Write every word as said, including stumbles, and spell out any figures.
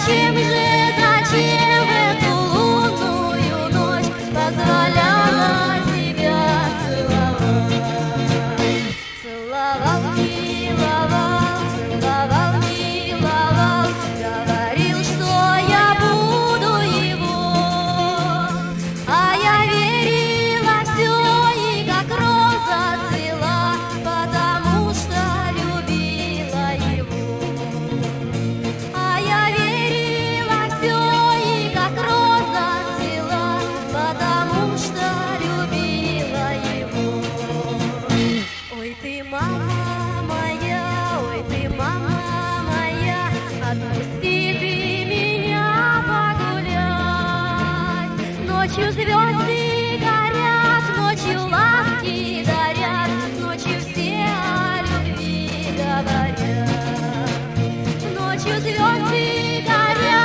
Зачем же, зачем в эту лунную ночь позволяла себя целовать? Целовал, миловал, целовал, миловал, говорил, что я буду его, а я верила все и как роза цвела, потому что любила его. А я верила все и как роза цвела, потому что любила его. Ой, ты мама моя, ой, ты мама моя, отпусти ты меня погулять. Ночью звезды горят, ночью ласки дарят, ночью все о любви говорят. Ночью звезды горят.